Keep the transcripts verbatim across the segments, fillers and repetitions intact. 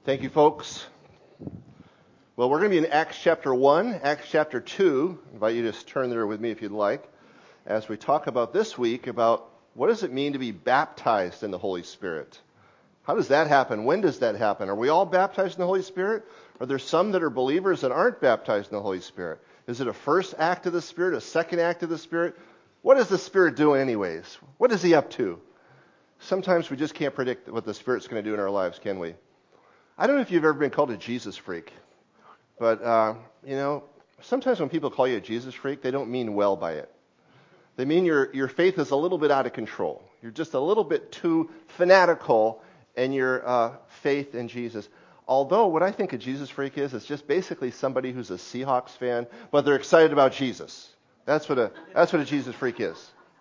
Thank you, folks. Well, we're going to be in Acts chapter one, Acts chapter two. I invite you to just turn there with me if you'd like, as we talk about this week about what does it mean to be baptized in the Holy Spirit? How does that happen? When does that happen? Are we all baptized in the Holy Spirit? Are there some that are believers that aren't baptized in the Holy Spirit? Is it a first act of the Spirit, a second act of the Spirit? What is the Spirit doing anyways? What is he up to? Sometimes we just can't predict what the Spirit's going to do in our lives, can we? I don't know if you've ever been called a Jesus freak, but, uh, you know, sometimes when people call you a Jesus freak, they don't mean well by it. They mean your, your faith is a little bit out of control. You're just a little bit too fanatical in your uh, faith in Jesus. Although what I think a Jesus freak is, is just basically somebody who's a Seahawks fan, but they're excited about Jesus. That's what a, that's what a Jesus freak is.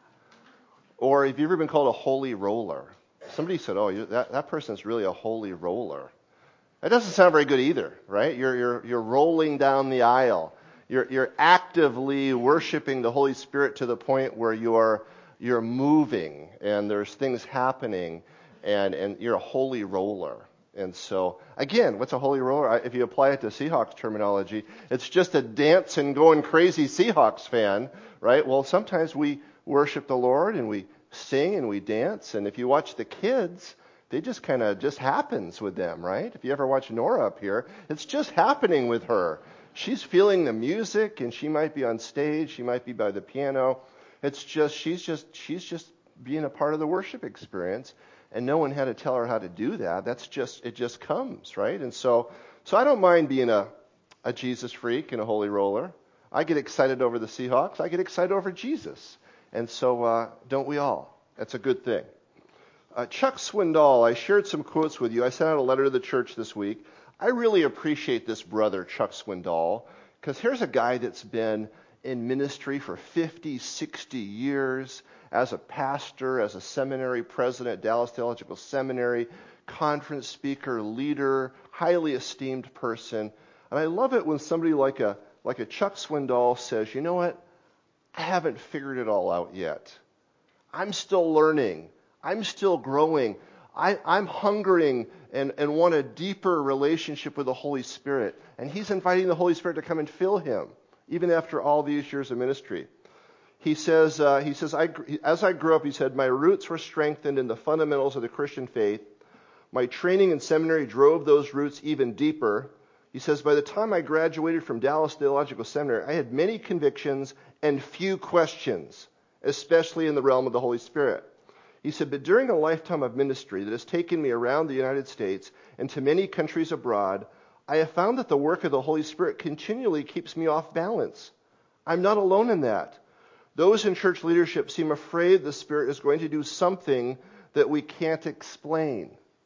Or have you ever been called a holy roller? Somebody said, oh, you, that, that person's really a holy roller. That doesn't sound very good either, right? You're you're you're rolling down the aisle. You're you're actively worshiping the Holy Spirit to the point where you're you're moving and there's things happening, and and you're a holy roller. And so again, what's a holy roller? If you apply it to Seahawks terminology, it's just a dancing, going crazy Seahawks fan, right? Well, sometimes we worship the Lord and we sing and we dance, and if you watch the kids, they just kind of just happens with them, right? If you ever watch Nora up here, it's just happening with her. She's feeling the music, and she might be on stage, she might be by the piano. It's just she's just she's just being a part of the worship experience, and no one had to tell her how to do that. That's just it just comes, right? And so so I don't mind being a a Jesus freak and a holy roller. I get excited over the Seahawks. I get excited over Jesus, and so uh, don't we all? That's a good thing. Uh, Chuck Swindoll, I shared some quotes with you. I sent out a letter to the church this week. I really appreciate this brother, Chuck Swindoll, because here's a guy that's been in ministry for fifty, sixty years as a pastor, as a seminary president at Dallas Theological Seminary, conference speaker, leader, highly esteemed person. And I love it when somebody like a like a Chuck Swindoll says, you know what, I haven't figured it all out yet. I'm still learning. I'm still growing. I, I'm hungering and, and want a deeper relationship with the Holy Spirit. And he's inviting the Holy Spirit to come and fill him, even after all these years of ministry. He says, uh, he says, I, as I grew up, he said, my roots were strengthened in the fundamentals of the Christian faith. My training in seminary drove those roots even deeper. He says, by the time I graduated from Dallas Theological Seminary, I had many convictions and few questions, especially in the realm of the Holy Spirit. He said, but during a lifetime of ministry that has taken me around the United States and to many countries abroad, I have found that the work of the Holy Spirit continually keeps me off balance. I'm not alone in that. Those in church leadership seem afraid the Spirit is going to do something that we can't explain.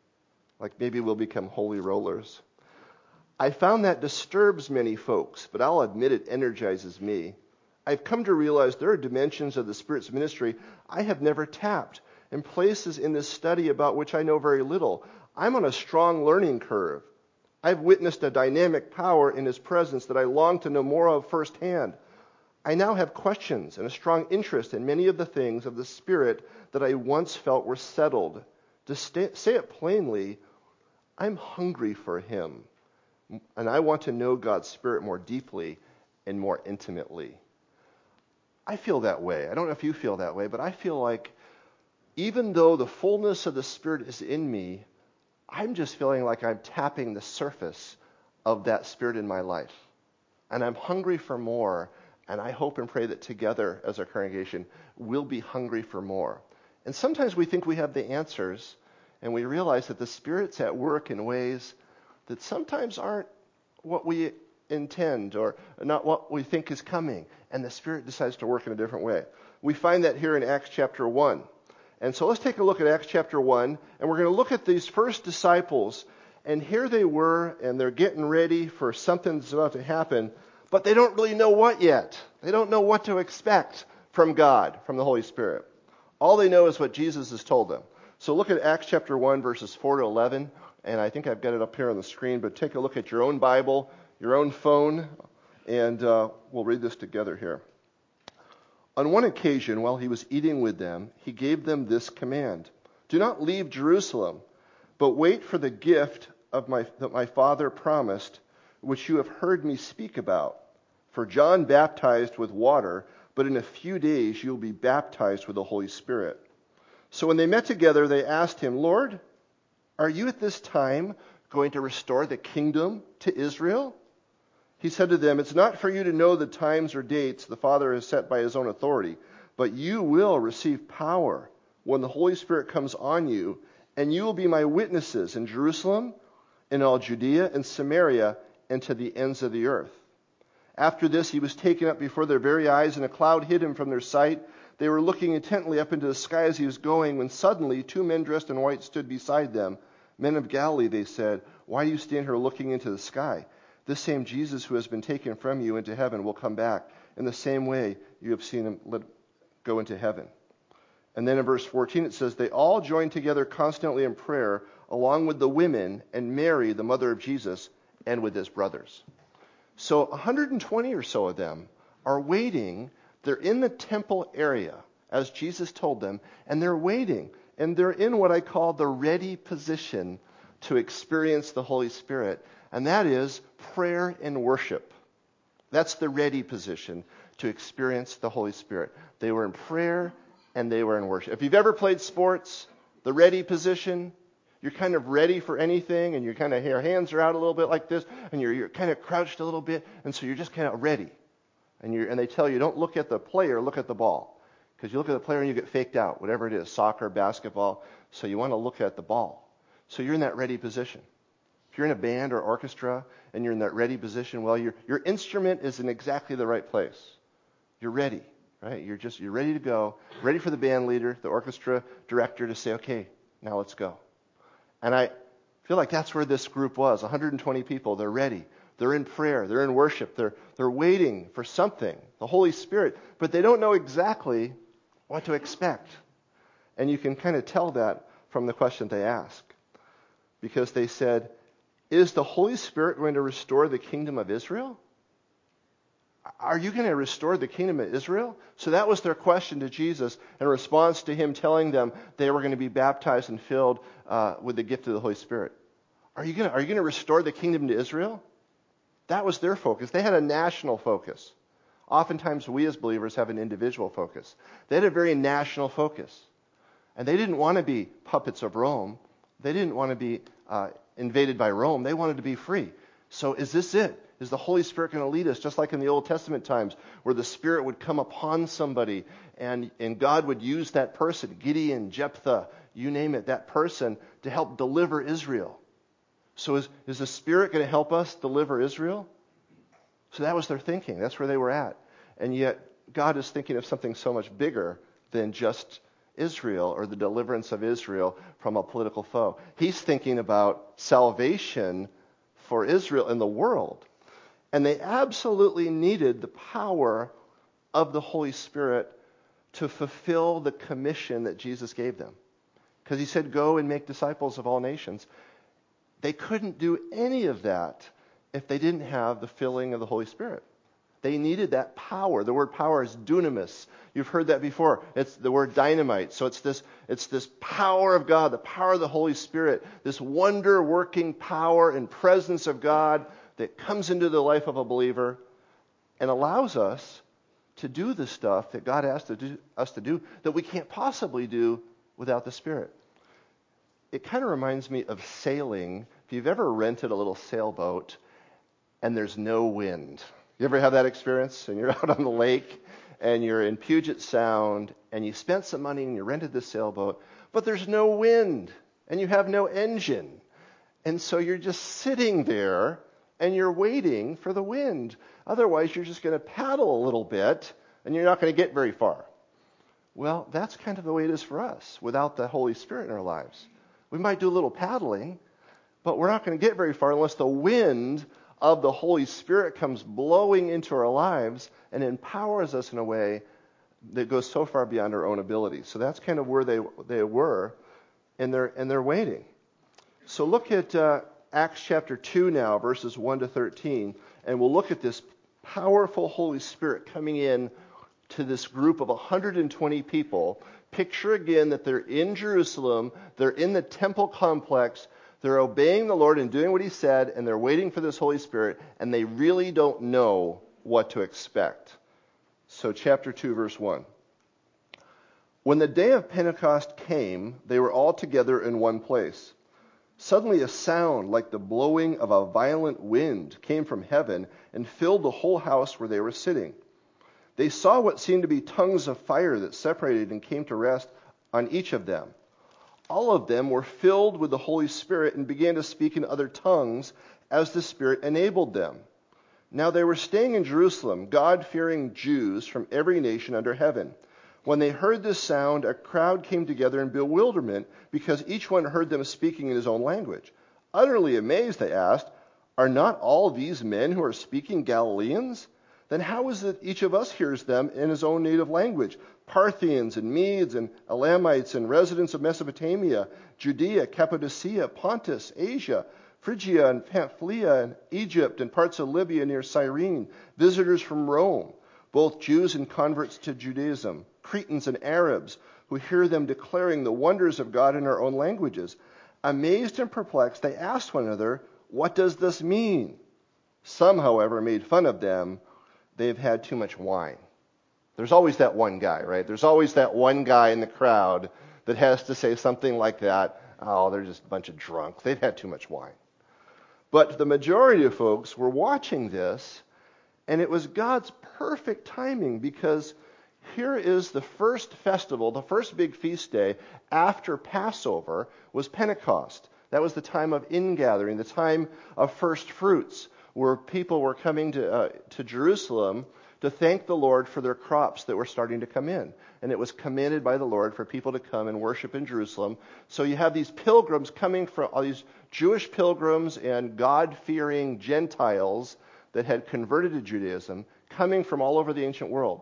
Like maybe we'll become holy rollers. I found that disturbs many folks, but I'll admit it energizes me. I've come to realize there are dimensions of the Spirit's ministry I have never tapped, and places in this study about which I know very little. I'm on a strong learning curve. I've witnessed a dynamic power in his presence that I long to know more of firsthand. I now have questions and a strong interest in many of the things of the Spirit that I once felt were settled. To stay, say it plainly, I'm hungry for him, and I want to know God's Spirit more deeply and more intimately. I feel that way. I don't know if you feel that way, but I feel like even though the fullness of the Spirit is in me, I'm just feeling like I'm tapping the surface of that Spirit in my life. And I'm hungry for more, and I hope and pray that together as a congregation, we'll be hungry for more. And sometimes we think we have the answers, and we realize that the Spirit's at work in ways that sometimes aren't what we intend or not what we think is coming, and the Spirit decides to work in a different way. We find that here in Acts chapter one. And so let's take a look at Acts chapter one, and we're going to look at these first disciples, and here they were, and they're getting ready for something that's about to happen, but they don't really know what yet. They don't know what to expect from God, from the Holy Spirit. All they know is what Jesus has told them. So look at Acts chapter one, verses four to eleven, and I think I've got it up here on the screen, but take a look at your own Bible, your own phone, and uh, we'll read this together here. On one occasion, while he was eating with them, he gave them this command: do not leave Jerusalem, but wait for the gift of my that my Father promised, which you have heard me speak about. For John baptized with water, but in a few days you will be baptized with the Holy Spirit." So when they met together, they asked him, "Lord, are you at this time going to restore the kingdom to Israel?" He said to them, "It's not for you to know the times or dates the Father has set by his own authority, but you will receive power when the Holy Spirit comes on you, and you will be my witnesses in Jerusalem, in all Judea and Samaria, and to the ends of the earth." After this, he was taken up before their very eyes, and a cloud hid him from their sight. They were looking intently up into the sky as he was going, when suddenly two men dressed in white stood beside them. "Men of Galilee," they said, "why do you stand here looking into the sky? This same Jesus who has been taken from you into heaven will come back in the same way you have seen him let go into heaven." And then in verse fourteen it says, "They all joined together constantly in prayer, along with the women and Mary, the mother of Jesus, and with his brothers." So one hundred twenty or so of them are waiting. They're in the temple area, as Jesus told them, and they're waiting. And they're in what I call the ready position to experience the Holy Spirit. And that is prayer and worship. That's the ready position to experience the Holy Spirit. They were in prayer and they were in worship. If you've ever played sports, the ready position, you're kind of ready for anything, and you're kind of, your hands are out a little bit like this, and you're, you're kind of crouched a little bit, and so you're just kind of ready. And, you're, and they tell you, don't look at the player, look at the ball. Because you look at the player and you get faked out, whatever it is, soccer, basketball. So you want to look at the ball. So you're in that ready position. If you're in a band or orchestra and you're in that ready position, well, your your instrument is in exactly the right place. You're ready, right? You're just you're ready to go, ready for the band leader, the orchestra director to say, "Okay, now let's go." And I feel like that's where this group was. one hundred twenty people. They're ready. They're in prayer. They're in worship. They're they're waiting for something, the Holy Spirit, but they don't know exactly what to expect. And you can kind of tell that from the question they ask. Because they said, "Is the Holy Spirit going to restore the kingdom of Israel? Are you going to restore the kingdom of Israel?" So that was their question to Jesus in response to him telling them they were going to be baptized and filled uh, with the gift of the Holy Spirit. Are you going to, are you going to restore the kingdom to Israel? That was their focus. They had a national focus. Oftentimes we as believers have an individual focus. They had a very national focus. And they didn't want to be puppets of Rome. They didn't want to be uh, invaded by Rome. They wanted to be free. So is this it? Is the Holy Spirit going to lead us, just like in the Old Testament times, where the Spirit would come upon somebody and, and God would use that person, Gideon, Jephthah, you name it, that person, to help deliver Israel. So is, is the Spirit going to help us deliver Israel? So that was their thinking. That's where they were at. And yet God is thinking of something so much bigger than just Israel or the deliverance of Israel from a political foe. He's thinking about salvation for Israel in the world. And they absolutely needed the power of the Holy Spirit to fulfill the commission that Jesus gave them. Because he said, "Go and make disciples of all nations." They couldn't do any of that if they didn't have the filling of the Holy Spirit. They needed that power. The word power is dunamis. You've heard that before. It's the word dynamite. So it's this, it's this power of God, the power of the Holy Spirit, this wonder-working power and presence of God that comes into the life of a believer and allows us to do the stuff that God asked to do, us to do that we can't possibly do without the Spirit. It kind of reminds me of sailing. If you've ever rented a little sailboat and there's no wind. You ever have that experience? And you're out on the lake and you're in Puget Sound and you spent some money and you rented this sailboat, but there's no wind and you have no engine. And so you're just sitting there and you're waiting for the wind. Otherwise, you're just going to paddle a little bit and you're not going to get very far. Well, that's kind of the way it is for us without the Holy Spirit in our lives. We might do a little paddling, but we're not going to get very far unless the wind of the Holy Spirit comes blowing into our lives and empowers us in a way that goes so far beyond our own abilities. So that's kind of where they they were, and they're and they're waiting. So look at uh, Acts chapter two now, verses one to thirteen, and we'll look at this powerful Holy Spirit coming in to this group of one hundred twenty people. Picture again that they're in Jerusalem, they're in the temple complex, They're obeying the Lord and doing what he said, and they're waiting for this Holy Spirit, and they really don't know what to expect. So chapter two, verse one. When the day of Pentecost came, they were all together in one place. Suddenly a sound like the blowing of a violent wind came from heaven and filled the whole house where they were sitting. They saw what seemed to be tongues of fire that separated and came to rest on each of them. All of them were filled with the Holy Spirit and began to speak in other tongues as the Spirit enabled them. Now they were staying in Jerusalem, God-fearing Jews from every nation under heaven. When they heard this sound, a crowd came together in bewilderment because each one heard them speaking in his own language. Utterly amazed, they asked, "Are not all these men who are speaking Galileans? Then how is it each of us hears them in his own native language? Parthians and Medes and Elamites and residents of Mesopotamia, Judea, Cappadocia, Pontus, Asia, Phrygia and Pamphylia and Egypt and parts of Libya near Cyrene, visitors from Rome, both Jews and converts to Judaism, Cretans and Arabs, who hear them declaring the wonders of God in our own languages." Amazed and perplexed, they asked one another, "What does this mean?" Some, however, made fun of them. They've had too much wine. There's always that one guy, right? There's always that one guy in the crowd that has to say something like that. Oh, they're just a bunch of drunks. They've had too much wine. But the majority of folks were watching this, and it was God's perfect timing, because here is the first festival, the first big feast day after Passover was Pentecost. That was the time of ingathering, the time of first fruits, where people were coming to uh, to Jerusalem to thank the Lord for their crops that were starting to come in. And it was commanded by the Lord for people to come and worship in Jerusalem. So you have these pilgrims coming from, all these Jewish pilgrims and God-fearing Gentiles that had converted to Judaism, coming from all over the ancient world.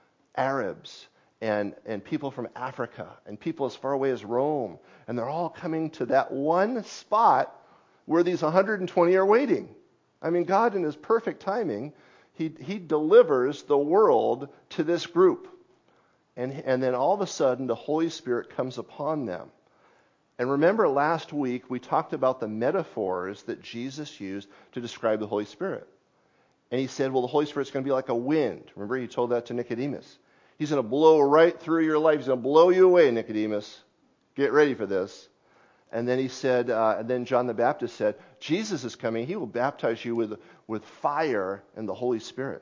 Arabs and, and people from Africa and people as far away as Rome. And they're all coming to that one spot where these one hundred twenty are waiting. I mean, God in his perfect timing, he, he delivers the world to this group. And, and then all of a sudden, the Holy Spirit comes upon them. And remember last week, we talked about the metaphors that Jesus used to describe the Holy Spirit. And he said, well, the Holy Spirit's going to be like a wind. Remember, he told that to Nicodemus. He's going to blow right through your life. He's going to blow you away, Nicodemus. Get ready for this. And then he said, uh, and then John the Baptist said, Jesus is coming. He will baptize you with, with fire and the Holy Spirit.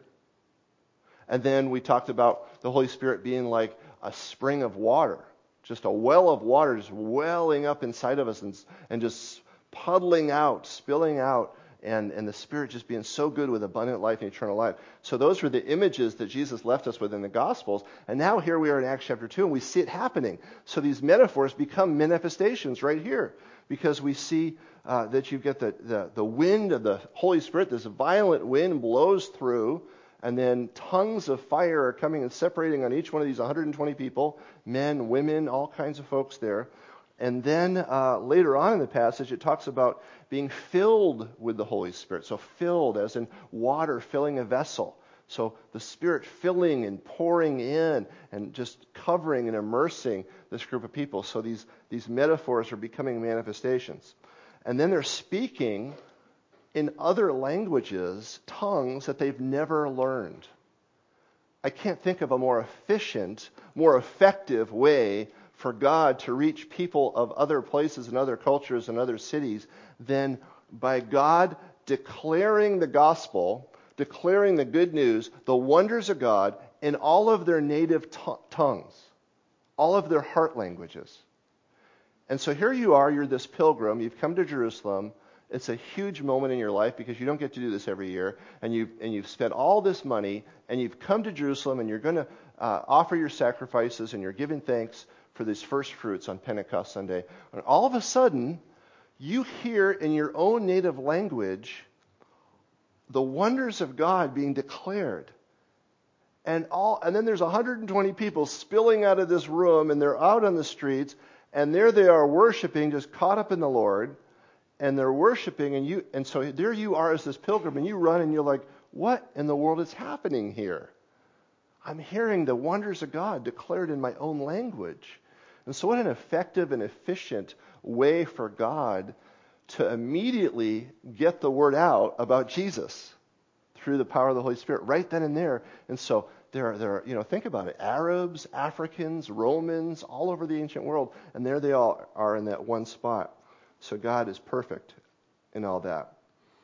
And then we talked about the Holy Spirit being like a spring of water, just a well of water just welling up inside of us and, and just puddling out, spilling out, and, and the Spirit just being so good with abundant life and eternal life. So those were the images that Jesus left us with in the Gospels. And now here we are in Acts chapter two, and we see it happening. So these metaphors become manifestations right here, because we see uh, that you get the, the, the wind of the Holy Spirit, this violent wind blows through, and then tongues of fire are coming and separating on each one of these one hundred twenty people, men, women, all kinds of folks there. And then uh, later on in the passage, it talks about being filled with the Holy Spirit. So filled as in water filling a vessel. So the Spirit filling and pouring in and just covering and immersing this group of people. So these, these metaphors are becoming manifestations. And then they're speaking in other languages, tongues that they've never learned. I can't think of a more efficient, more effective way for God to reach people of other places and other cultures and other cities than by God declaring the gospel, declaring the good news, the wonders of God in all of their native t- tongues, all of their heart languages. And so here you are, you're this pilgrim, you've come to Jerusalem. It's a huge moment in your life because you don't get to do this every year, and you've, and you've spent all this money, and you've come to Jerusalem, and you're going to uh, offer your sacrifices, and you're giving thanks for these first fruits on Pentecost Sunday. And all of a sudden, you hear in your own native language the wonders of God being declared. And all, and then there's one hundred twenty people spilling out of this room, and they're out on the streets, and there they are worshiping, just caught up in the Lord, and they're worshiping, and you, and so there you are as this pilgrim, and you run, and you're like, what in the world is happening here? I'm hearing the wonders of God declared in my own language. And so what an effective and efficient way for God to immediately get the word out about Jesus through the power of the Holy Spirit right then and there. And so there are, there are, you know, think about it, Arabs, Africans, Romans, all over the ancient world, and there they all are in that one spot. So God is perfect in all that.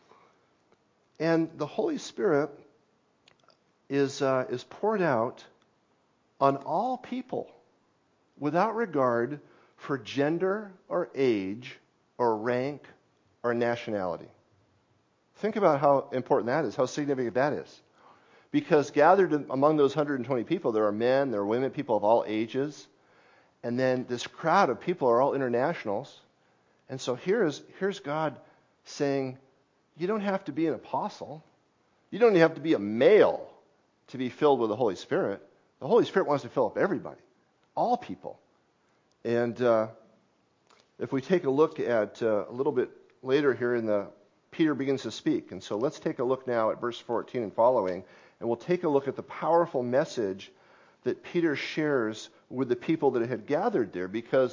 And the Holy Spirit is uh, is poured out on all people without regard for gender or age or rank or nationality. Think about how important that is, how significant that is. Because gathered among those one hundred twenty people, there are men, there are women, people of all ages. And then this crowd of people are all internationals. And so here's, here's God saying, you don't have to be an apostle. You don't even have to be a male to be filled with the Holy Spirit. The Holy Spirit wants to fill up everybody, all people. And uh, if we take a look at uh, a little bit later here in the, Peter begins to speak. And so let's take a look now at verse fourteen and following, and we'll take a look at the powerful message that Peter shares with the people that had gathered there, because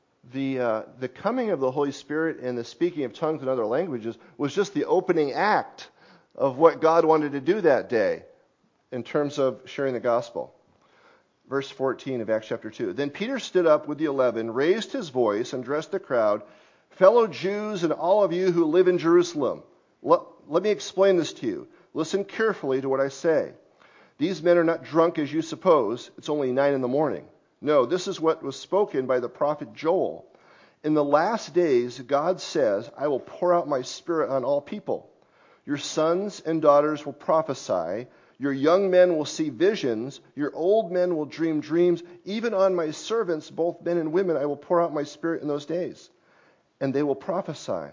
the uh, the coming of the Holy Spirit and the speaking of tongues and other languages was just the opening act of what God wanted to do that day in terms of sharing the gospel. Verse fourteen of Acts chapter two. Then Peter stood up with the eleven, raised his voice, and addressed the crowd, fellow Jews and all of you who live in Jerusalem. Let, let me explain this to you. Listen carefully to what I say. These men are not drunk as you suppose. It's only nine in the morning. No, this is what was spoken by the prophet Joel. In the last days, God says, I will pour out my spirit on all people. Your sons and daughters will prophesy. Your young men will see visions. Your old men will dream dreams. Even on my servants, both men and women, I will pour out my spirit in those days, and they will prophesy.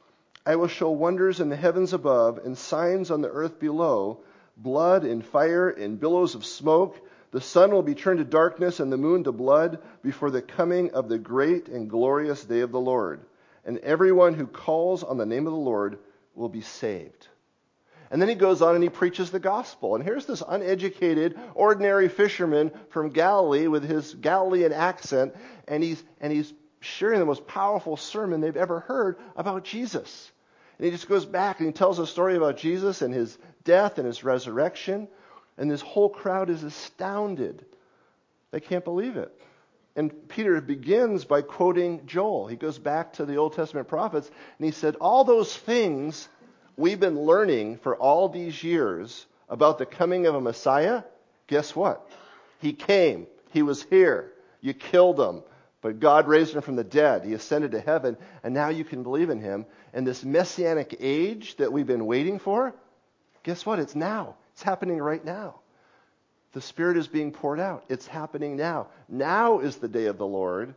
I will show wonders in the heavens above and signs on the earth below, blood and fire and billows of smoke. The sun will be turned to darkness and the moon to blood before the coming of the great and glorious day of the Lord. And everyone who calls on the name of the Lord will be saved. And then he goes on and he preaches the gospel. And here's this uneducated, ordinary fisherman from Galilee with his Galilean accent, and he's and he's sharing the most powerful sermon they've ever heard about Jesus. And he just goes back and he tells a story about Jesus and his death and his resurrection. And this whole crowd is astounded. They can't believe it. And Peter begins by quoting Joel. He goes back to the Old Testament prophets, and he said, all those things we've been learning for all these years about the coming of a Messiah, guess what? He came. He was here. You killed him. But God raised him from the dead. He ascended to heaven, and now you can believe in him. And this messianic age that we've been waiting for, guess what? It's now. It's happening right now. The Spirit is being poured out. It's happening now. Now is the day of the Lord.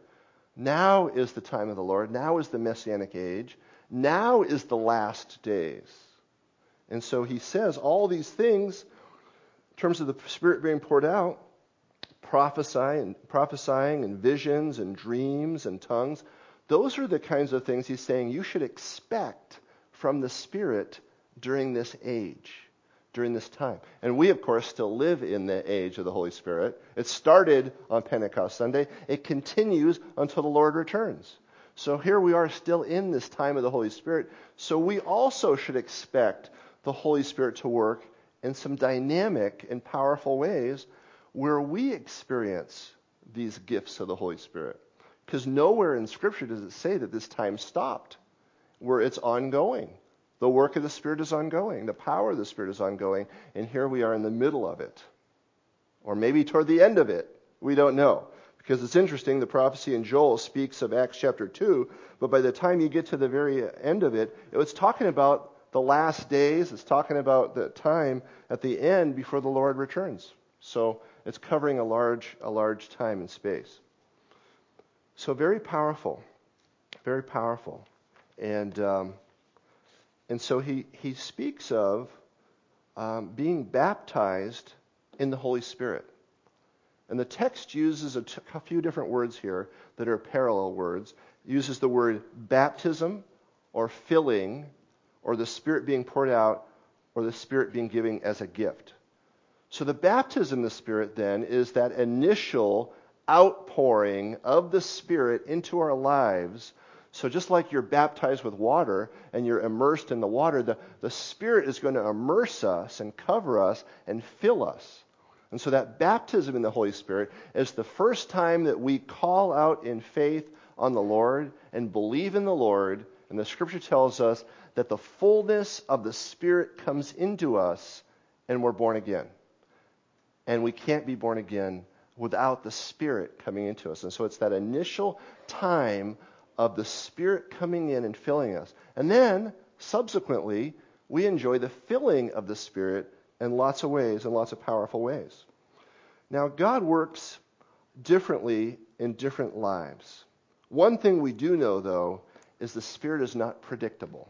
Now is the time of the Lord. Now is the messianic age. Now is the last days. And so he says all these things in terms of the Spirit being poured out, prophesying and prophesying and visions and dreams and tongues. Those are the kinds of things he's saying you should expect from the Spirit during this age, during this time. And we, of course, still live in the age of the Holy Spirit. It started on Pentecost Sunday. It continues until the Lord returns. So here we are still in this time of the Holy Spirit. So we also should expect the Holy Spirit to work in some dynamic and powerful ways where we experience these gifts of the Holy Spirit. Because nowhere in Scripture does it say that this time stopped, where it's ongoing. The work of the Spirit is ongoing. The power of the Spirit is ongoing. And here we are in the middle of it. Or maybe toward the end of it. We don't know. Because it's interesting, the prophecy in Joel speaks of Acts chapter two, but by the time you get to the very end of it, it's talking about the last days. It's talking about the time at the end before the Lord returns. So it's covering a large, a large time and space. So very powerful, very powerful. And um, and so he, he speaks of um, being baptized in the Holy Spirit. And the text uses a, t- a few different words here that are parallel words. It uses the word baptism or filling or the Spirit being poured out or the Spirit being given as a gift. So the baptism of the Spirit then is that initial outpouring of the Spirit into our lives So just like you're baptized with water and you're immersed in the water, the, the Spirit is going to immerse us and cover us and fill us. And so that baptism in the Holy Spirit is the first time that we call out in faith on the Lord and believe in the Lord. And the Scripture tells us that the fullness of the Spirit comes into us and we're born again. And we can't be born again without the Spirit coming into us. And so it's that initial time of the Spirit coming in and filling us. And then, subsequently, we enjoy the filling of the Spirit in lots of ways, in lots of powerful ways. Now, God works differently in different lives. One thing we do know, though, is the Spirit is not predictable.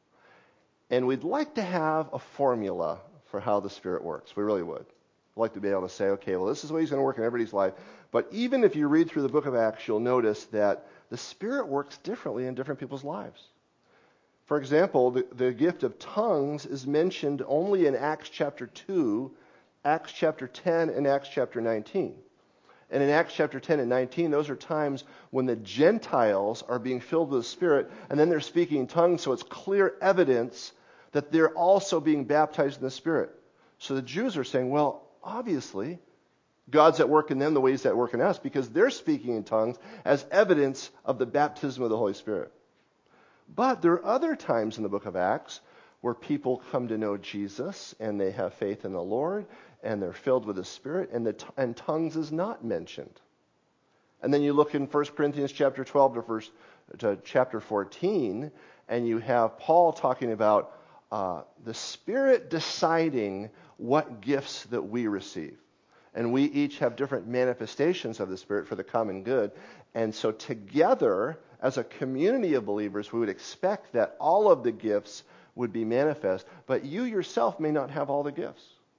And we'd like to have a formula for how the Spirit works. We really would. We'd like to be able to say, okay, well, this is the way He's going to work in everybody's life. But even if you read through the book of Acts, you'll notice that the Spirit works differently in different people's lives. For example, the, the gift of tongues is mentioned only in Acts chapter two, Acts chapter ten, and Acts chapter nineteen. And in Acts chapter ten and nineteen, those are times when the Gentiles are being filled with the Spirit, and then they're speaking in tongues, so it's clear evidence that they're also being baptized in the Spirit. So the Jews are saying, well, obviously, God's at work in them the way He's at work in us, because they're speaking in tongues as evidence of the baptism of the Holy Spirit. But there are other times in the book of Acts where people come to know Jesus and they have faith in the Lord and they're filled with the Spirit, and the t- and tongues is not mentioned. And then you look in First Corinthians chapter twelve to, verse, to chapter fourteen, and you have Paul talking about uh, the Spirit deciding what gifts that we receive. And we each have different manifestations of the Spirit for the common good. And so together, as a community of believers, we would expect that all of the gifts would be manifest, but you yourself may not have all the gifts.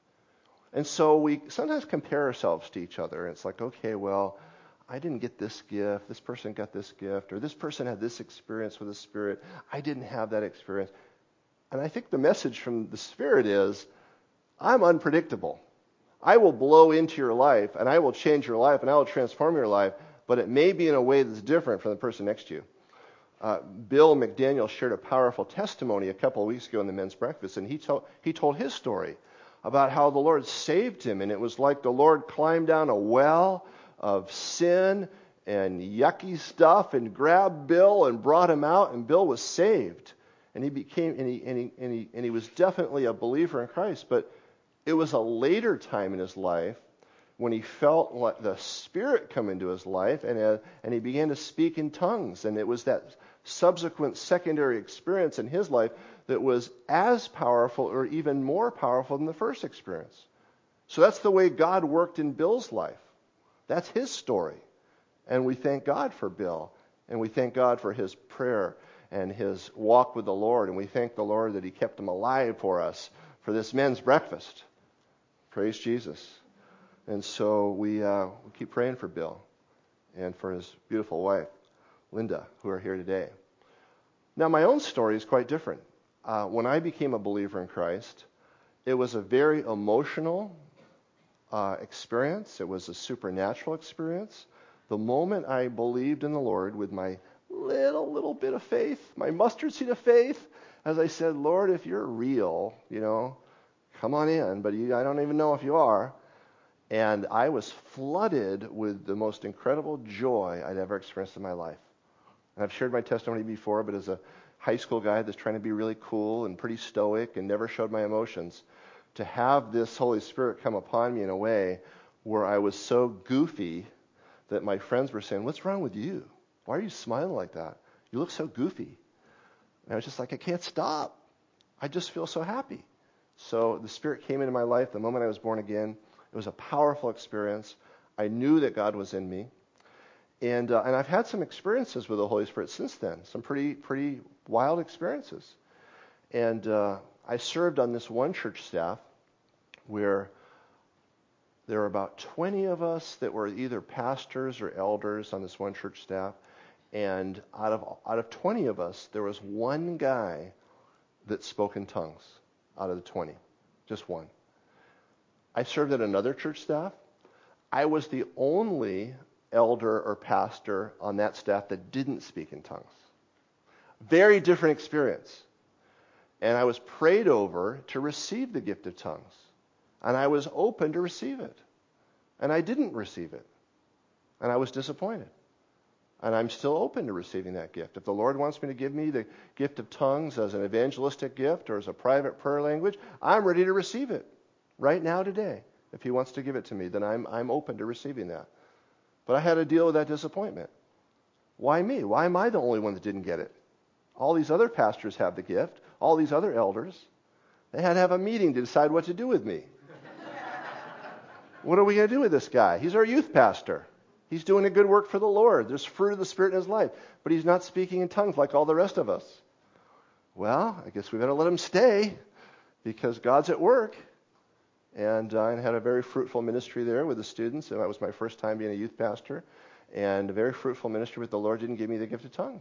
And so we sometimes compare ourselves to each other. And it's like, okay, well, I didn't get this gift. This person got this gift. Or this person had this experience with the Spirit. I didn't have that experience. And I think the message from the Spirit is, I'm unpredictable. I will blow into your life, and I will change your life, and I will transform your life, but it may be in a way that's different from the person next to you. Uh, Bill McDaniel shared a powerful testimony a couple of weeks ago in the men's breakfast, and he told he told his story about how the Lord saved him, and it was like the Lord climbed down a well of sin and yucky stuff and grabbed Bill and brought him out, and Bill was saved, and he became and he and he and he, and he was definitely a believer in Christ. But it was a later time in his life when he felt like the Spirit come into his life, and uh, and he began to speak in tongues, and it was that subsequent secondary experience in his life that was as powerful or even more powerful than the first experience. So that's the way God worked in Bill's life. That's his story. And we thank God for Bill, and we thank God for his prayer and his walk with the Lord, and we thank the Lord that He kept him alive for us for this men's breakfast. Praise Jesus. And so we, uh, we keep praying for Bill and for his beautiful wife, Linda, who are here today. Now, my own story is quite different. Uh, when I became a believer in Christ, it was a very emotional uh, experience. It was a supernatural experience. The moment I believed in the Lord with my little, little bit of faith, my mustard seed of faith, as I said, Lord, if you're real, you know, come on in, but you, I don't even know if you are. And I was flooded with the most incredible joy I'd ever experienced in my life. And I've shared my testimony before, but as a high school guy that's trying to be really cool and pretty stoic and never showed my emotions, to have this Holy Spirit come upon me in a way where I was so goofy that my friends were saying, what's wrong with you? Why are you smiling like that? You look so goofy. And I was just like, I can't stop. I just feel so happy. So the Spirit came into my life the moment I was born again. It was a powerful experience. I knew that God was in me. And uh, and I've had some experiences with the Holy Spirit since then, some pretty pretty wild experiences. And uh, I served on this one church staff where there were about twenty of us that were either pastors or elders on this one church staff. And out of out of twenty of us, there was one guy that spoke in tongues out of the twenty, just one. I served at another church staff. I was the only elder or pastor on that staff that didn't speak in tongues. Very different experience. And I was prayed over to receive the gift of tongues. And I was open to receive it. And I didn't receive it. And I was disappointed. And I'm still open to receiving that gift. If the Lord wants me to give me the gift of tongues as an evangelistic gift or as a private prayer language, I'm ready to receive it right now today. If he wants to give it to me, then I'm I'm open to receiving that. But I had to deal with that disappointment. Why me? Why am I the only one that didn't get it? All these other pastors have the gift. All these other elders. They had to have a meeting to decide what to do with me. What are we going to do with this guy? He's our youth pastor. He's doing a good work for the Lord. There's fruit of the Spirit in his life. But he's not speaking in tongues like all the rest of us. Well, I guess we better let him stay because God's at work. And uh, I had a very fruitful ministry there with the students. And that was my first time being a youth pastor. And a very fruitful ministry, but the Lord didn't give me the gift of tongues.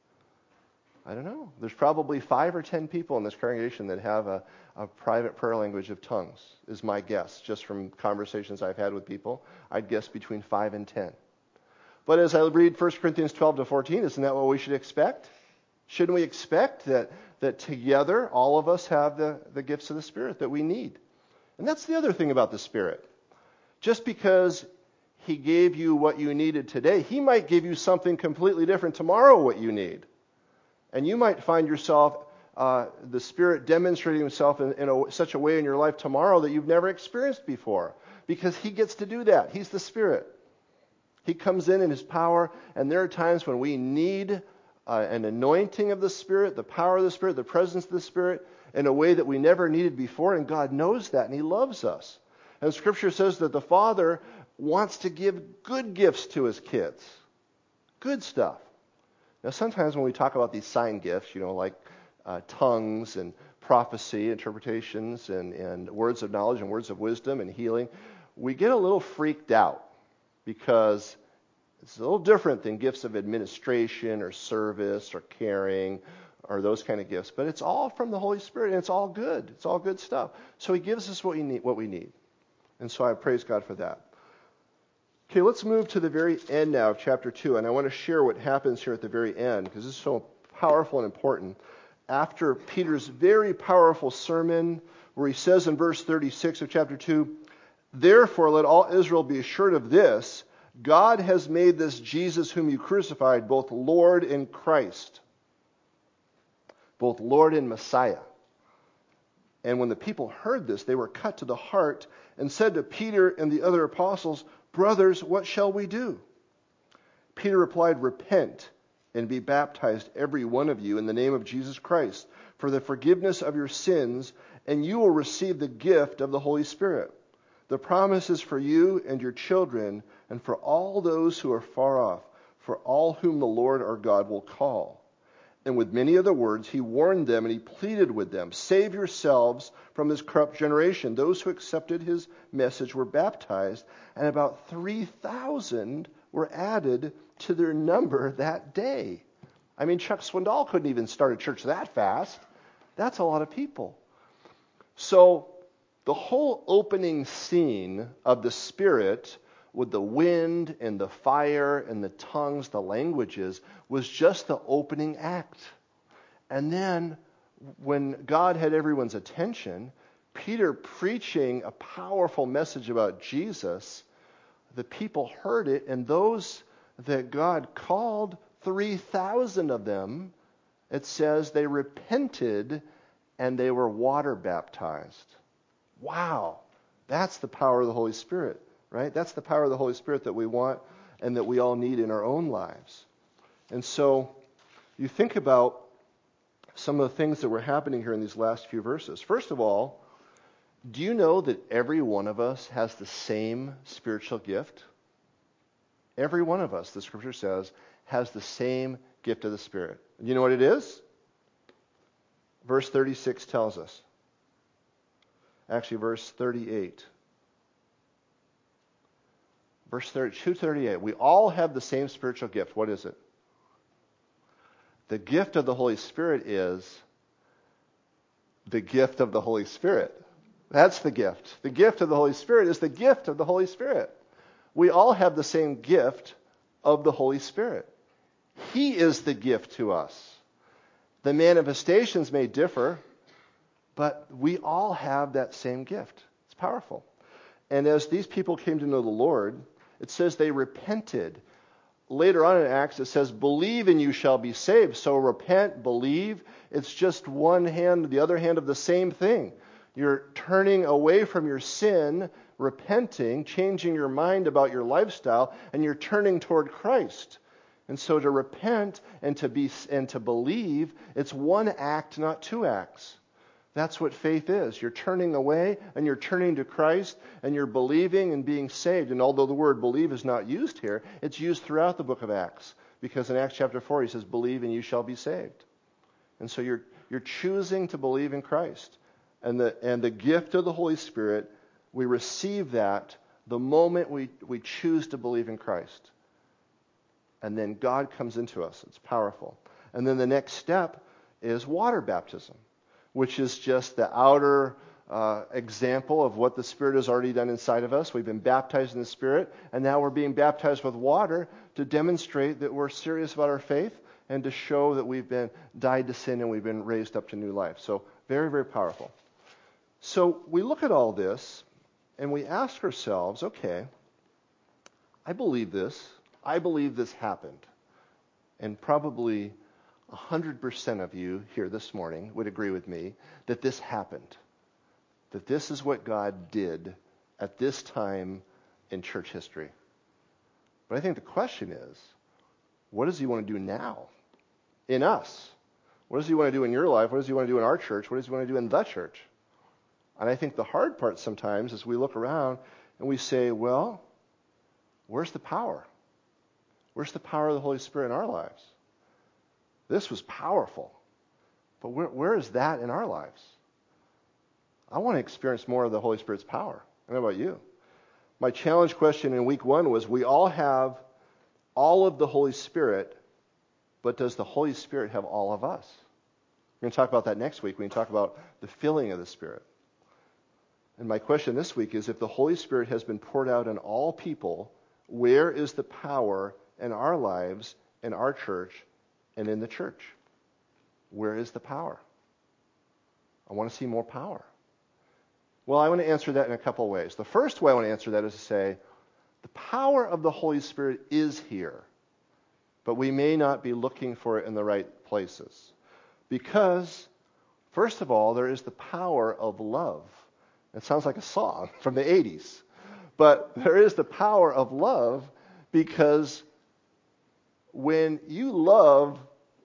I don't know. There's probably five or ten people in this congregation that have a, a private prayer language of tongues, is my guess, just from conversations I've had with people. I'd guess between five and ten. But as I read First Corinthians twelve to fourteen, isn't that what we should expect? Shouldn't we expect that, that together all of us have the, the gifts of the Spirit that we need? And that's the other thing about the Spirit. Just because he gave you what you needed today, he might give you something completely different tomorrow what you need. And you might find yourself, uh, the Spirit demonstrating himself in, in a, such a way in your life tomorrow that you've never experienced before. Because he gets to do that. He's the Spirit. He comes in in his power, and there are times when we need uh, an anointing of the Spirit, the power of the Spirit, the presence of the Spirit, in a way that we never needed before, and God knows that, and he loves us. And Scripture says that the Father wants to give good gifts to his kids. Good stuff. Now, sometimes when we talk about these sign gifts, you know, like uh, tongues and prophecy, interpretations, and, and words of knowledge and words of wisdom and healing, we get a little freaked out because it's a little different than gifts of administration or service or caring or those kind of gifts. But it's all from the Holy Spirit, and it's all good. It's all good stuff. So he gives us what we need. What we need. And so I praise God for that. Okay, let's move to the very end now of chapter two, and I want to share what happens here at the very end, because this is so powerful and important. After Peter's very powerful sermon, where he says in verse thirty-six of chapter two, "Therefore let all Israel be assured of this, God has made this Jesus whom you crucified both Lord and Christ." Both Lord and Messiah. And when the people heard this, they were cut to the heart and said to Peter and the other apostles, "Brothers, what shall we do?" Peter replied, "Repent and be baptized, every one of you, in the name of Jesus Christ, for the forgiveness of your sins, and you will receive the gift of the Holy Spirit. The promise is for you and your children, and for all those who are far off, for all whom the Lord our God will call." And with many other words, he warned them and he pleaded with them, "Save yourselves from this corrupt generation." Those who accepted his message were baptized, and about three thousand were added to their number that day. I mean, Chuck Swindoll couldn't even start a church that fast. That's a lot of people. So the whole opening scene of the Spirit with the wind and the fire and the tongues, the languages, was just the opening act. And then when God had everyone's attention, Peter preaching a powerful message about Jesus, the people heard it, and those that God called, three thousand of them, it says they repented and they were water baptized. Wow, that's the power of the Holy Spirit. Right? That's the power of the Holy Spirit that we want and that we all need in our own lives. And so you think about some of the things that were happening here in these last few verses. First of all, do you know that every one of us has the same spiritual gift? Every one of us, the Scripture says, has the same gift of the Spirit. And you know what it is? Verse thirty-six tells us. Actually, verse thirty-eight. Verse two thirty-eight, we all have the same spiritual gift. What is it? The gift of the Holy Spirit is the gift of the Holy Spirit. That's the gift. The gift of the Holy Spirit is the gift of the Holy Spirit. We all have the same gift of the Holy Spirit. He is the gift to us. The manifestations may differ, but we all have that same gift. It's powerful. And as these people came to know the Lord, it says they repented. Later on in Acts, it says, believe and you shall be saved. So repent, believe. It's just one hand, the other hand of the same thing. You're turning away from your sin, repenting, changing your mind about your lifestyle, and you're turning toward Christ. And so to repent and to be and to believe, it's one act, not two acts. That's what faith is. You're turning away and you're turning to Christ and you're believing and being saved. And although the word believe is not used here, it's used throughout the book of Acts. Because in Acts chapter four, he says, believe and you shall be saved. And so you're you're choosing to believe in Christ. And the and the gift of the Holy Spirit, we receive that the moment we, we choose to believe in Christ. And then God comes into us. It's powerful. And then the next step is water baptism, which is just the outer uh, example of what the Spirit has already done inside of us. We've been baptized in the Spirit, and now we're being baptized with water to demonstrate that we're serious about our faith and to show that we've been died to sin and we've been raised up to new life. So very, very powerful. So we look at all this and we ask ourselves, okay, I believe this. I believe this happened. And probably one hundred percent of you here this morning would agree with me that this happened. That this is what God did at this time in church history. But I think the question is, what does he want to do now in us? What does he want to do in your life? What does he want to do in our church? What does he want to do in the church? And I think the hard part sometimes is we look around and we say, well, where's the power? Where's the power of the Holy Spirit in our lives? This was powerful. But where, where is that in our lives? I want to experience more of the Holy Spirit's power. I don't know about you. My challenge question in week one was, we all have all of the Holy Spirit, but does the Holy Spirit have all of us? We're going to talk about that next week when we talk about the filling of the Spirit. And my question this week is, if the Holy Spirit has been poured out on all people, where is the power in our lives, in our church, and in the church? Where is the power? I want to see more power. Well, I want to answer that in a couple of ways. The first way I want to answer that is to say, the power of the Holy Spirit is here, but we may not be looking for it in the right places. Because, first of all, there is the power of love. It sounds like a song from the eighties. But there is the power of love, because when you love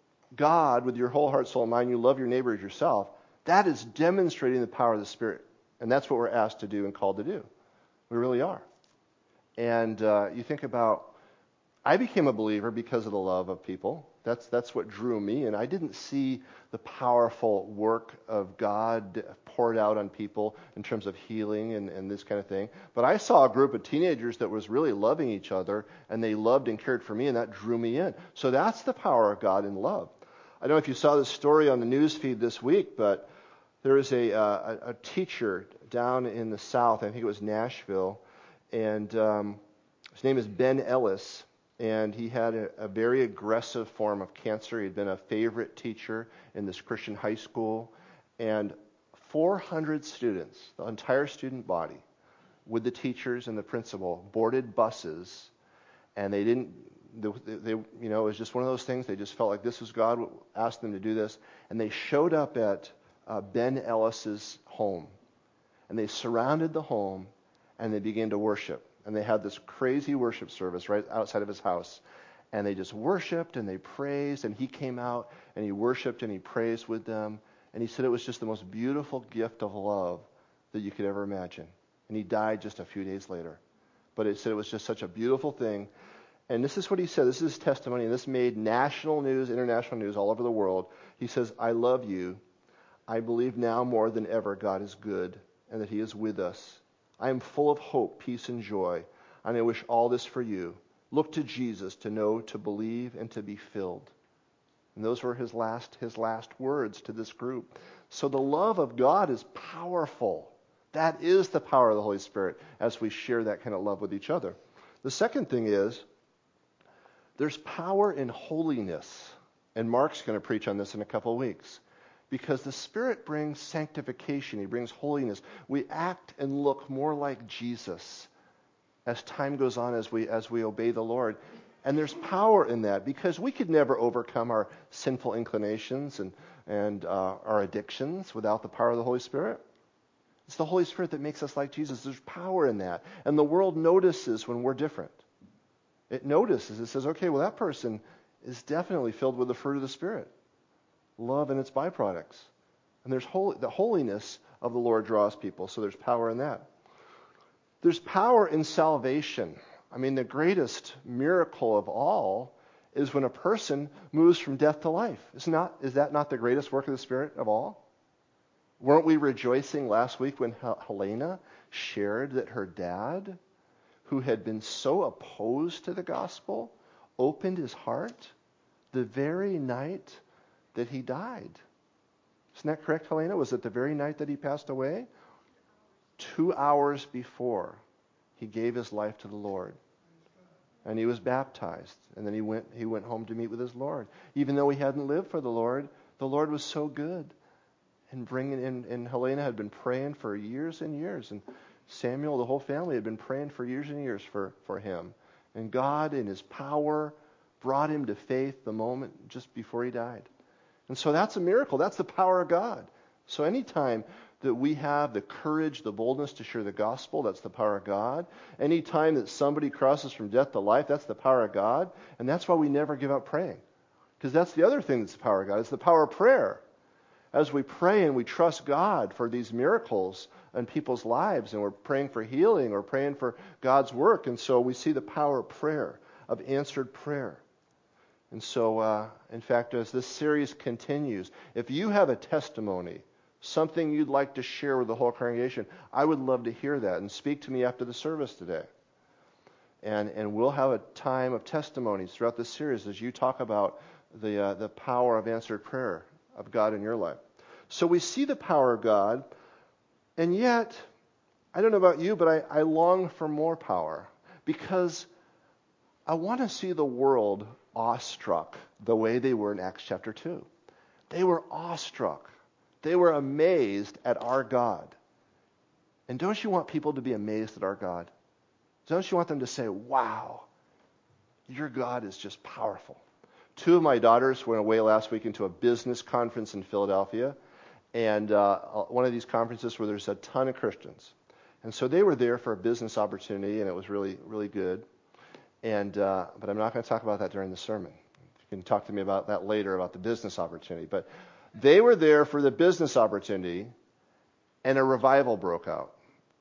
God with your whole heart, soul, and mind, you love your neighbor as yourself, that is demonstrating the power of the Spirit. And that's what we're asked to do and called to do. We really are. And uh, you think about, I became a believer because of the love of people. That's that's what drew me. And I didn't see the powerful work of God poured out on people in terms of healing and, and this kind of thing. But I saw a group of teenagers that was really loving each other, and they loved and cared for me, and that drew me in. So that's the power of God in love. I don't know if you saw this story on the news feed this week, but there is a, uh, a, a teacher down in the South, I think it was Nashville, and um, his name is Ben Ellis, and he had a, a very aggressive form of cancer. He had been a favorite teacher in this Christian high school, and four hundred students, the entire student body, with the teachers and the principal, boarded buses, and they didn't, they, they, you know, it was just one of those things. They just felt like this was God asked them to do this, and they showed up at uh, Ben Ellis's home, and they surrounded the home, and they began to worship. And they had this crazy worship service right outside of his house. And they just worshiped and they praised. And he came out and he worshiped and he praised with them. And he said it was just the most beautiful gift of love that you could ever imagine. And he died just a few days later. But he said it was just such a beautiful thing. And this is what he said. This is his testimony. And this made national news, international news all over the world. He says, I love you. I believe now more than ever God is good and that he is with us. I am full of hope, peace, and joy, and I wish all this for you. Look to Jesus to know, to believe, and to be filled. And those were his last, his last words to this group. So the love of God is powerful. That is the power of the Holy Spirit as we share that kind of love with each other. The second thing is, there's power in holiness And Mark's going to preach on this in a couple of weeks. Because the Spirit brings sanctification. He brings holiness. We act and look more like Jesus as time goes on, as we as we obey the Lord. And there's power in that, because we could never overcome our sinful inclinations and, and uh, our addictions without the power of the Holy Spirit. It's the Holy Spirit that makes us like Jesus. There's power in that. And the world notices when we're different. It notices. It says, okay, well, that person is definitely filled with the fruit of the Spirit. Love and its byproducts. And there's holy, the holiness of the Lord draws people, so there's power in that. There's power in salvation. I mean, the greatest miracle of all is when a person moves from death to life. Is not, is that not the greatest work of the Spirit of all? Weren't we rejoicing last week when Helena shared that her dad, who had been so opposed to the gospel, opened his heart the very night that he died? Isn't that correct, Helena? Was it the very night that he passed away? Two hours before, he gave his life to the Lord. And he was baptized. And then he went he went home to meet with his Lord. Even though he hadn't lived for the Lord, the Lord was so good. And bringing in, and Helena had been praying for years and years. And Samuel, the whole family, had been praying for years and years for, for him. And God, in his power, brought him to faith the moment just before he died. And so that's a miracle. That's the power of God. So anytime that we have the courage, the boldness to share the gospel, that's the power of God. Anytime that somebody crosses from death to life, that's the power of God. And that's why we never give up praying. Because that's the other thing that's the power of God. It's the power of prayer. As we pray and we trust God for these miracles in people's lives, and we're praying for healing or praying for God's work, and so we see the power of prayer, of answered prayer. And so, uh, in fact, as this series continues, if you have a testimony, something you'd like to share with the whole congregation, I would love to hear that, and speak to me after the service today. And and we'll have a time of testimonies throughout this series as you talk about the uh, the power of answered prayer of God in your life. So we see the power of God, and yet, I don't know about you, but I, I long for more power, because I want to see the world awestruck the way they were in Acts chapter two. They were awestruck. They were amazed at our God. And don't you want people to be amazed at our God? Don't you want them to say, wow, your God is just powerful. Two of my daughters went away last week into a business conference in Philadelphia, and uh, one of these conferences where there's a ton of Christians. And so they were there for a business opportunity, and it was really, really good. And uh, but I'm not going to talk about that during the sermon. You can talk to me about that later, about the business opportunity. But they were there for the business opportunity, and a revival broke out.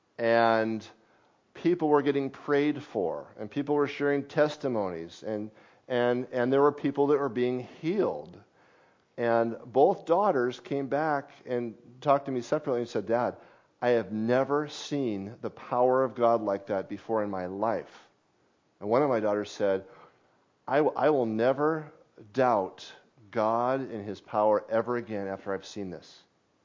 And people were getting prayed for, and people were sharing testimonies, and and and there were people that were being healed. And both daughters came back and talked to me separately and said, Dad, I have never seen the power of God like that before in my life. And one of my daughters said, I, w- I will never doubt God and his power ever again after I've seen this.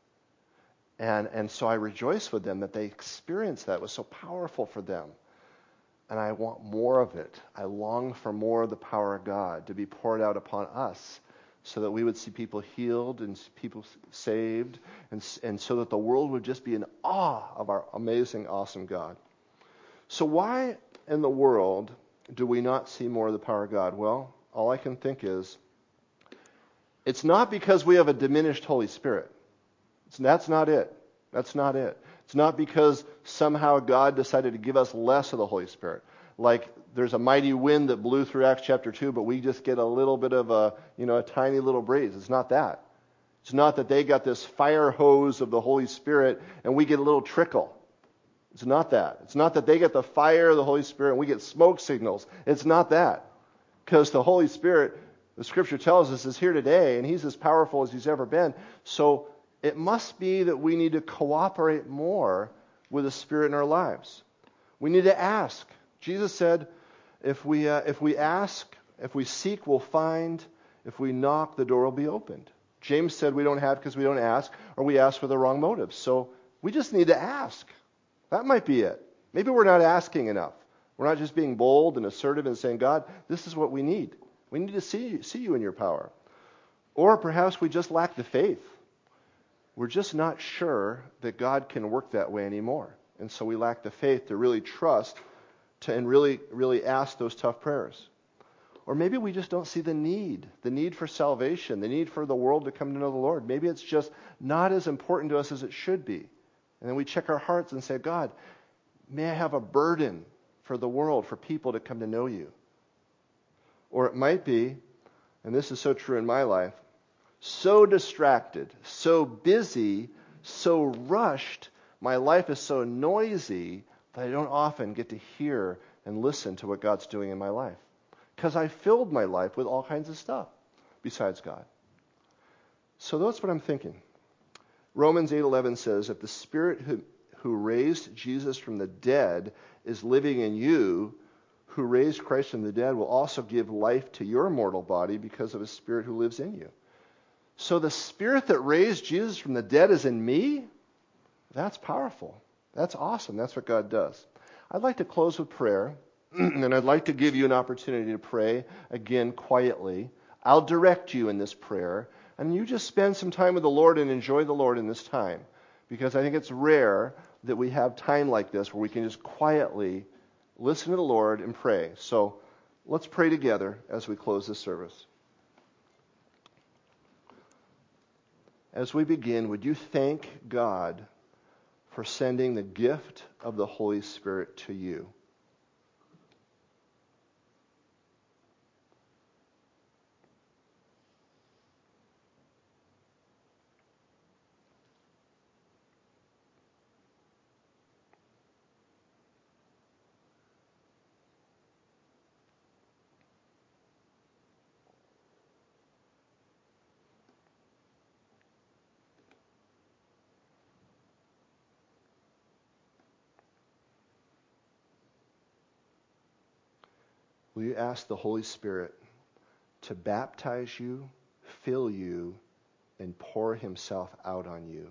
And and so I rejoice with them that they experienced that. It was so powerful for them. And I want more of it. I long for more of the power of God to be poured out upon us, so that we would see people healed and people saved, and, and so that the world would just be in awe of our amazing, awesome God. So why in the world do we not see more of the power of God? Well, all I can think is, it's not because we have a diminished Holy Spirit. It's, that's not it. That's not it. It's not because somehow God decided to give us less of the Holy Spirit. Like there's a mighty wind that blew through Acts chapter two, but we just get a little bit of a, you know, a tiny little breeze. It's not that. It's not that they got this fire hose of the Holy Spirit and we get a little trickle. It's not that. It's not that they get the fire of the Holy Spirit and we get smoke signals. It's not that. Because the Holy Spirit, the Scripture tells us, is here today, and he's as powerful as he's ever been. So it must be that we need to cooperate more with the Spirit in our lives. We need to ask. Jesus said, if we uh, if we ask, if we seek, we'll find. If we knock, the door will be opened. James said we don't have because we don't ask, or we ask for the wrong motives. So we just need to ask. That might be it. Maybe we're not asking enough. We're not just being bold and assertive and saying, God, this is what we need. We need to see, see you in your power. Or perhaps we just lack the faith. We're just not sure that God can work that way anymore. And so we lack the faith to really trust to, and really, really ask those tough prayers. Or maybe we just don't see the need, the need for salvation, the need for the world to come to know the Lord. Maybe it's just not as important to us as it should be. And then we check our hearts and say, God, may I have a burden for the world, for people to come to know you. Or it might be, and this is so true in my life, so distracted, so busy, so rushed, my life is so noisy that I don't often get to hear and listen to what God's doing in my life. Because I filled my life with all kinds of stuff besides God. So that's what I'm thinking. Romans eight eleven says, if the Spirit who, who raised Jesus from the dead is living in you, who raised Christ from the dead will also give life to your mortal body because of His Spirit who lives in you. So the Spirit that raised Jesus from the dead is in me? That's powerful. That's awesome. That's what God does. I'd like to close with prayer, and I'd like to give you an opportunity to pray again quietly. I'll direct you in this prayer, and you just spend some time with the Lord and enjoy the Lord in this time, because I think it's rare that we have time like this where we can just quietly listen to the Lord and pray. So let's pray together as we close this service. As we begin, would you thank God for sending the gift of the Holy Spirit to you? Will you ask the Holy Spirit to baptize you, fill you, and pour Himself out on you?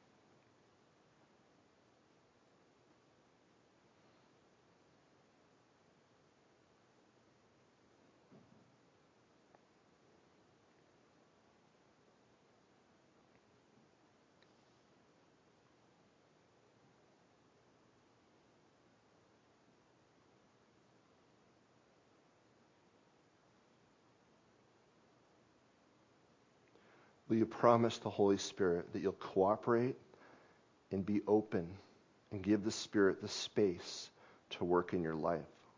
Will you promise the Holy Spirit that you'll cooperate and be open and give the Spirit the space to work in your life?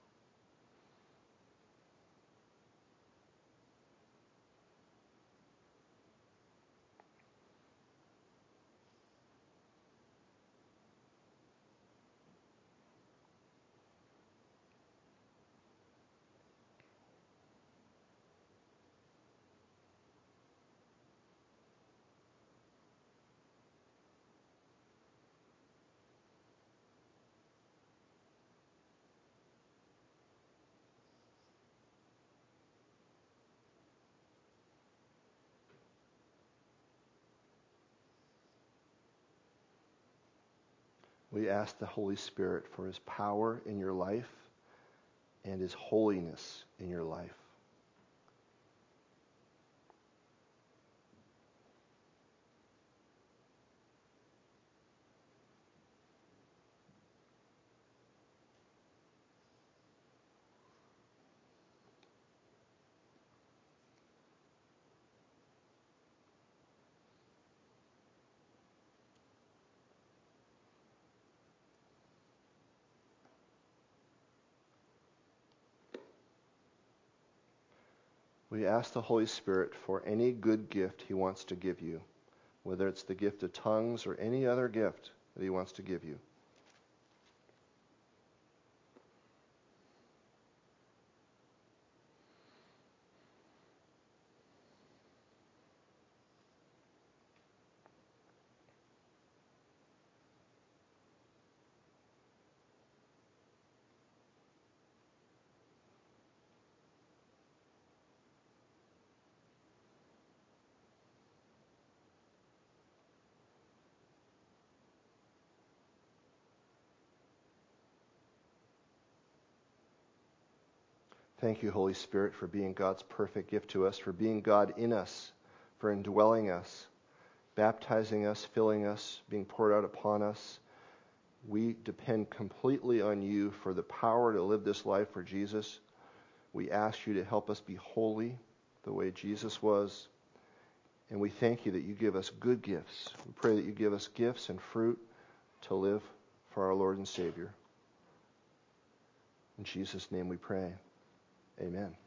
We ask the Holy Spirit for His power in your life and His holiness in your life. We ask the Holy Spirit for any good gift He wants to give you, whether it's the gift of tongues or any other gift that He wants to give you. Thank you, Holy Spirit, for being God's perfect gift to us, for being God in us, for indwelling us, baptizing us, filling us, being poured out upon us. We depend completely on you for the power to live this life for Jesus. We ask you to help us be holy the way Jesus was. And we thank you that you give us good gifts. We pray that you give us gifts and fruit to live for our Lord and Savior. In Jesus' name we pray. Amen.